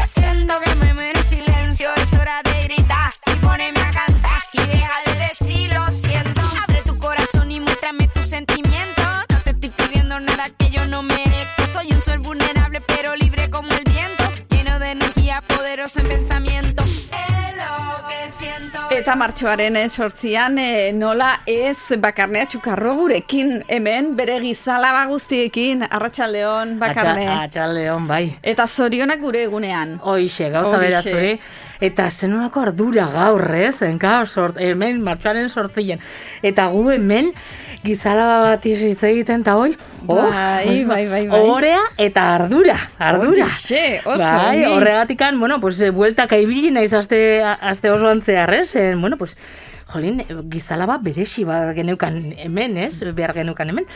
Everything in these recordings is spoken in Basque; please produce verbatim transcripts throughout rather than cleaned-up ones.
siento que me muero en silencio. Es hora de gritar y ponerme a cantar. Y deja de decir lo siento. Abre tu corazón y muéstrame tus sentimientos. No te estoy pidiendo nada que yo no merezco. Soy un ser vulnerable pero libre como el viento. Lleno de energía, poderoso en pensamiento. Es lo que siento. Eta martxoaren sortzian e, nola ez Bakarnea Txukarro gurekin hemen bere gizalaba guztiekin. Arratsaldeon Bakarne. Arratsaldeon, bai. Eta zorionak gure egunean. Hoixe, gauza bera zure. Eta zenolako ardura gaur, ez? Enka, sort, hemen martxoaren sortzien. Eta gu hemen gizalaba bat hitz egiten ta hoi. Oh, bai, bai, bai, bai. Orea eta ardura, ardura. Hoxe, oso. Bai, horregatikan, bueno, pues bueltak ibili naiz aste aste oso antzear, ez? Bueno, pues jolin, gizalaba beresi bat geneukan hemen, ez? Behar geneukan hemen.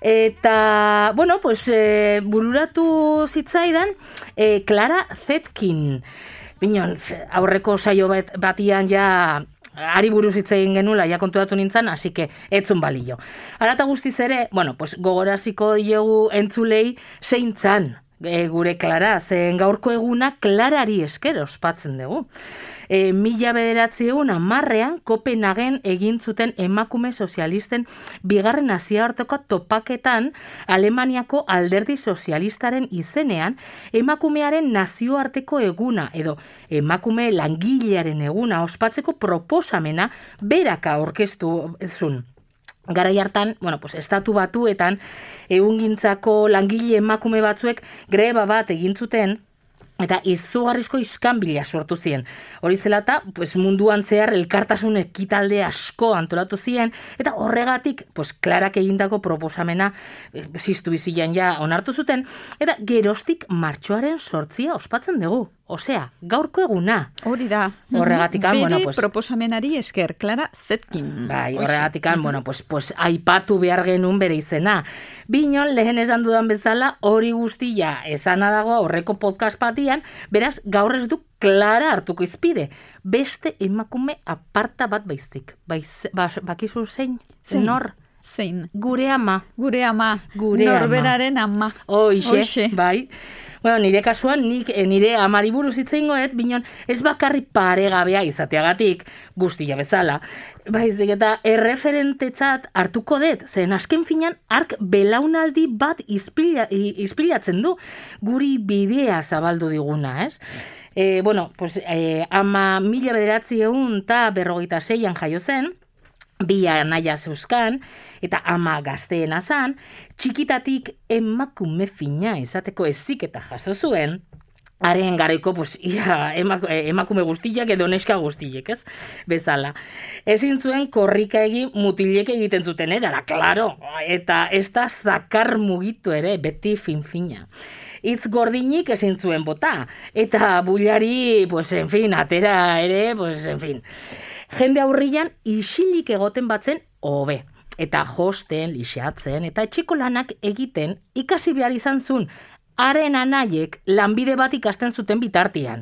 Eta, bueno, pues e, bururatu zitzaidan e, Clara Zetkin. Binon, aurreko saio bat, batian ja ari buruz hitz egin genula, ja konturatu nintzen, hasi que etzun balio. Arata guztiz ere, bueno, pues gogoraziko diegu entzulei zeintzan e, gure Clara, zen gaurko eguna Clarari esker ospatzen dugu. E, mila bederatziehun hamarrean Kopenhagen egin zuten emakume sozialisten bigarren nazioarteko topaketan Alemaniako alderdi sozialistaren izenean emakumearen nazioarteko eguna edo emakume langilearen eguna ospatzeko proposamena beraka aurkeztu zuen. Garai hartan, bueno, pues estatu batuetan egungintzako langile emakume batzuek greba bat egin zuten. Eta izugarrizko iskanbila sortu ziren. Hori zelata, pues munduan zehar elkartasun ekitalde asko antolatu ziren, eta horregatik, pues Klarak egindako proposamena ziztu bizian ja onartu zuten, eta geroztik martxoaren sortzia ospatzen dugu. Osea, gaurko eguna. Hori da. Horregatikan, Bere bueno, pues proposamenari esker, Clara Zetkin. Bai, horregatikan, bueno, pues, pues aipatu behar genuen bere izena. Binon, lehen esan dudan bezala, hori guztia esana dago aurreko podcast batian, beraz, gaur ez du Clara hartuko izpide. Beste emakume aparta bat baizik. Baiz, ba, bakizu zein? Zein? Nor? Zein? Gure ama. Gure ama. Gure ama. Norberaren ama. Hoixe, Hoixe. bai. Bueno, nire kasuan, nik nire amari buruz hitz egingo dut, binon ez bakarri paregabea izateagatik, guztia bezala. Baizik eta erreferentetzat hartuko dut, zen azken finan ark belaunaldi bat izpila, izpilatzen du, guri bidea zabaldu diguna, ez? E, bueno, pues, e, ama mila bederatziehun eta berrogeita seian jaio zen, bi anaia zeuzkan, eta ama gazteena zan, txikitatik emakume fina izateko eziketa jaso zuen, haren garaiko, pues, ia, emakume guztiak edo neska guztiek, ez? Bezala. Ezin zuen korrika egin mutilek egiten zuten erara, klaro, eta ez da zakar mugitu ere, beti fin-fina. Itz gordinik ezin zuen bota, eta bullari, pues, en fin, atera ere, pues, en fin. Jende aurrian isilik egoten batzen hobe. Eta josten, lixatzen, eta etxeko lanak egiten ikasi behar izan zuen, haren anaiek lanbide bat ikasten zuten bitartian.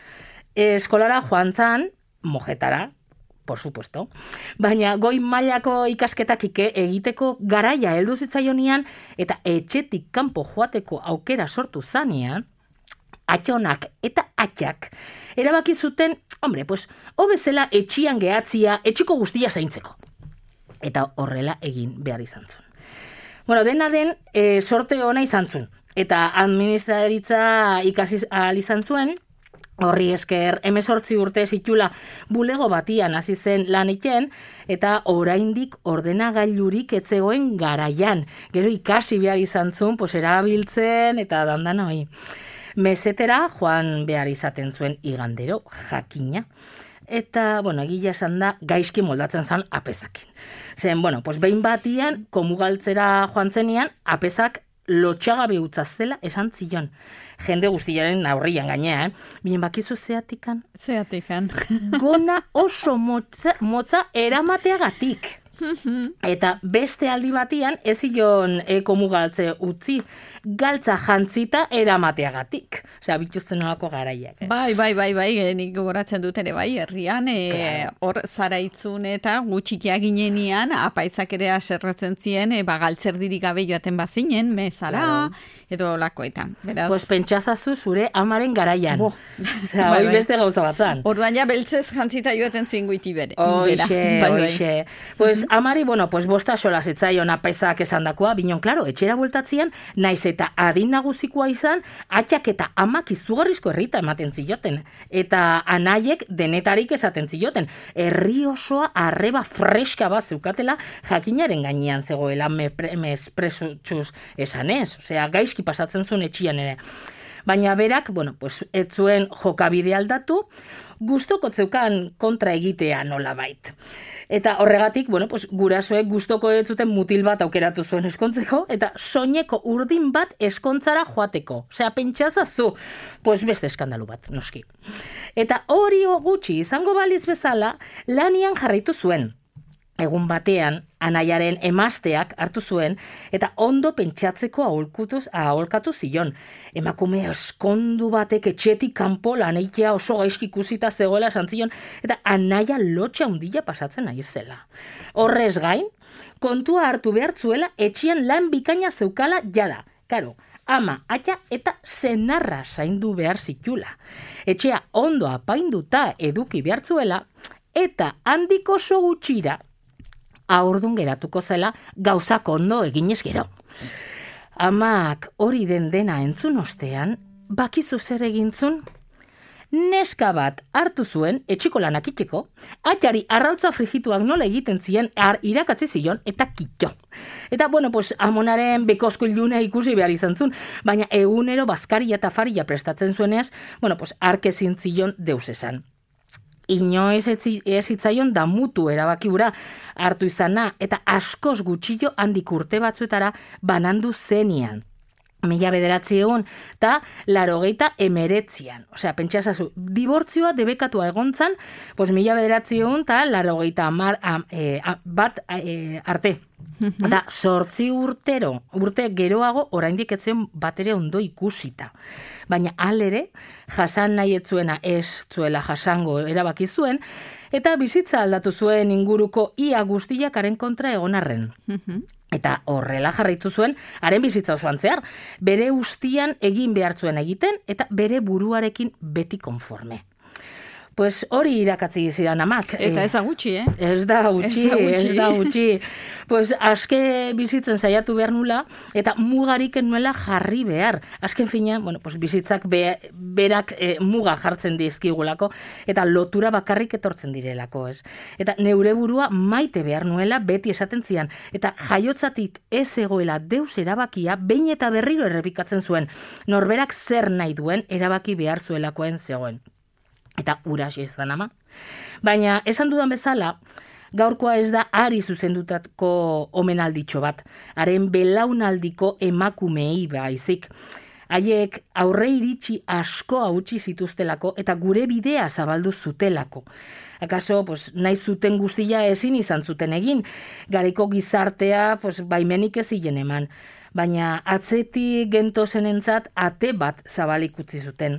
Eskolara joan zan, mojetara, por supuesto, baina goi mailako ikasketak ike egiteko garaia heldu zitzaionean eta etxetik kanpo joateko aukera sortu zanean, atxonak eta atxak erabaki zuten, hombre, pues, hobezela etxian gehatzia, etxiko guztia zaintzeko. Eta horrela egin behar izan zuen. Bueno, dena den, e, sorte ona izan zuen. Eta administraritza ikasi ahal izan zuen, horri esker hemezortzi urte zitula bulego batian hasi zen lan egiten, eta oraindik ordenagailurik etzegoen garaian. Gero ikasi behar izan zuen, pues, erabiltzen eta dandana hori. Mesetera joan behar izaten zuen igandero jakina. Eta, bueno, egia esan da, gaizki moldatzen zan apezakin. Zen, bueno, pues behin batian, komugaltzera joan zenian, apezak lotxagabe utza zela esan zion. Jende guztiaren aurrian gainea, eh? Binen bakizu zeatikan? Zeatikan. Gona oso motza, motza eramateagatik. Eta beste aldi batian ez zion ekomu galtze utzi, galtza jantzita eramateagatik. Osea, bituzten nolako garaiak. Eh? Bai, bai, bai, bai, nik gogoratzen dut ere bai, herrian, e, hor zaraitzun eta gutxikia ginenian, apaitzak ere aserratzen zien, e, ba, galtzerdirik gabe joaten bazinen, mezara, claro. Edo lakoetan. Beraz... Pues pentsazazu zure amaren garaian. Bo. Osea, hoi bai, beste gauza batzan. Orduan ja beltzez jantzita joaten zinguiti bere. Oixe, bai, oixe. Bai. Pues amari, bueno, pues bosta sola zitzaion apaizak esandakoa, binon, klaro, etxera bueltatzean, naiz eta adin nagusikoa izan, atxak eta amak izugarrizko herrita ematen zioten. Eta anaiek denetarik esaten zioten. Herri osoa arreba freska bat zeukatela jakinaren gainean zegoela mespresutxuz esan ez. Osea, gaizki pasatzen zuen etxian ere. Baina berak, bueno, pues, ez zuen jokabide aldatu, gustoko zeukan kontra egitea nolabait. Eta horregatik, bueno, pues, gurasoek gustoko ez zuten mutil bat aukeratu zuen eskontzeko, eta soineko urdin bat eskontzara joateko. Osea, pentsazazu, pues beste eskandalu bat, noski. Eta hori gutxi izango balitz bezala, lanian jarraitu zuen. Egun batean, anaiaren emazteak hartu zuen, eta ondo pentsatzeko aholkutuz, aholkatu zion. Emakume eskondu batek etxetik kanpo laneitea oso gaizki ikusita zegoela esan zion, eta anaia lotxa hundila pasatzen nahi zela. Horrez gain, kontua hartu behar zuela etxean lan bikaina zeukala jada. Karo, ama, aita eta senarra zaindu behar zitula. Etxea ondo apainduta eduki behar zuela, eta handiko oso gutxira, aurdun geratuko zela gauzak ondo eginez gero. Amak hori den dena entzun ostean, bakizu zer egintzun? Neska bat hartu zuen etxiko lanak itxeko, atxari arrautza frigituak nola egiten zien ar irakatzi zion eta kitxo. Eta, bueno, pues, amonaren bekozko iluna ikusi behar izan zuen, baina egunero bazkaria eta faria prestatzen zueneaz, bueno, pues, arkezin zion deus esan. Inoiz ez hitzaion damutu erabakiura hartu izana, eta askoz gutxillo handik urte batzuetara banandu zenian. Mila bederatzi egun, eta larogeita emeretzian. Osea, pentsasazu, dibortzioa debekatua egontzan, pues mila bederatzi egun, eta larogeita amar, am, e, a, bat e, arte. Eta sortzi urtero, urte geroago, oraindik etzen bat ere ondo ikusita. Baina alere, jasan nahi etzuena ez zuela jasango erabaki zuen, eta bizitza aldatu zuen inguruko ia guztiakaren kontra egon arren. Eta horrela jarraitu zuen, haren bizitza osoan zehar, bere ustian egin behar zuen egiten, eta bere buruarekin beti konforme. Pues hori irakatzi zidan amak. Eta ez da gutxi, eh? Ez da gutxi, ez da gutxi. Pues aske bizitzen saiatu behar nula, eta mugarik nuela jarri behar. Azken fina, bueno, pues bizitzak be, berak e, muga jartzen dizkigulako, eta lotura bakarrik etortzen direlako, ez? Eta neure burua maite behar nuela beti esaten zian, eta jaiotzatik ez egoela deus erabakia, behin eta berriro errepikatzen zuen, norberak zer nahi duen erabaki behar zuelakoen zegoen. Eta uras izan ama. Baina, esan dudan bezala, gaurkoa ez da ari zuzendutako omenalditxo bat, haren belaunaldiko emakumei baizik. Haiek aurre iritsi asko hautsi zituztelako eta gure bidea zabaldu zutelako. Akaso, pues, nahi zuten guztia ezin izan zuten egin, garaiko gizartea pues, baimenik ez ziren eman. Baina atzetik gentozenentzat ate bat zabalik utzi zuten.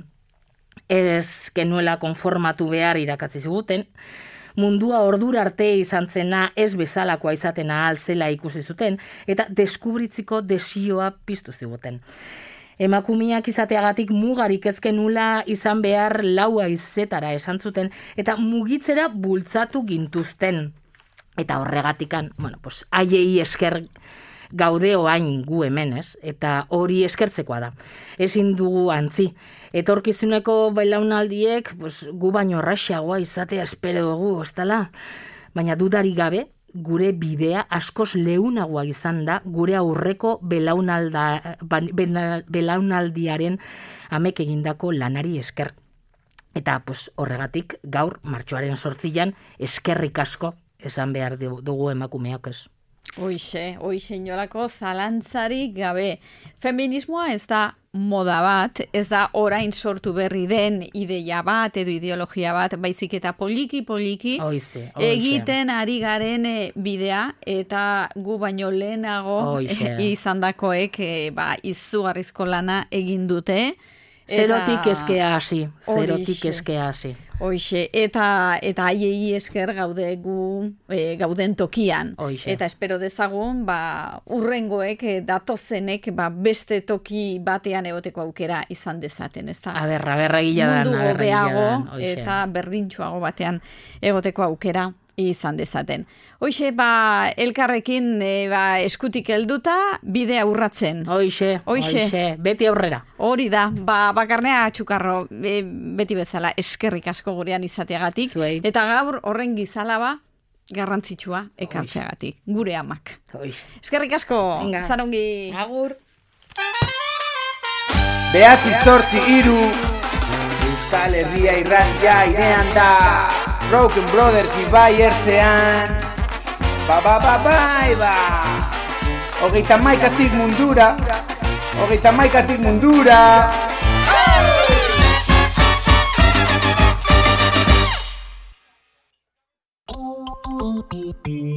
Ez genuela konformatu behar irakatzi ziguten, mundua ordura arte izan zena ez bezalakoa izatena ahal zela ikusi zuten, eta deskubritziko desioa piztu ziguten. Emakumiak izateagatik mugarik ez genula izan behar laua izetara esan zuten, eta mugitzera bultzatu gintuzten. Eta horregatikan, bueno, pues, haiei esker gaude oain gu hemen, ez? Eta hori eskertzekoa da. Ezin dugu antzi. Etorkizuneko belaunaldiek pues, gu baino erraxagoa izatea espero dugu, ez dela? Baina dudari gabe, gure bidea askoz leunagoa izan da gure aurreko belaunalda, belaunaldiaren amek egindako lanari esker. Eta pues, horregatik gaur martxoaren sortzian eskerrik asko esan behar dugu emakumeak ez. Hoixe, hoixe inolako zalantzarik gabe. Feminismoa ez da moda bat, ez da orain sortu berri den ideia bat edo ideologia bat, baizik eta poliki-poliki Oize, oize. egiten ari garen e, bidea, eta gu baino lehenago e, izandakoek e, ba, izugarrizko lana egin dute. Zerotik eskea hasi, zerotik eskea hasi. Hoixe, eta eta haiei esker gaude gu e, gauden tokian. Hoixe. Eta espero dezagun, ba, urrengoek, e, datozenek, ba, beste toki batean egoteko aukera izan dezaten, ezta? Aberra, aberra gila dan, mundu aberra gila hobeago dan, eta berdintsuago batean egoteko aukera izan dezaten. Hoixe, ba, elkarrekin e, ba, eskutik helduta bidea urratzen. Hoixe, Hoixe. hoixe, beti aurrera. Hori da, ba, bakarnea txukarro, e, beti bezala, eskerrik asko gurean izateagatik. Zuei. Eta gaur horren gizalaba garrantzitsua ekartzeagatik, gure amak. Hoixe. Eskerrik asko, Venga. zarongi. Agur. Behatzi zortzi iru Euskal Herria irratia irean da Broken Brothers ibai ertzean Ba ba ba bai ba Hogeita maikatik mundura Hogeita maikatik mundura Beep beep beep.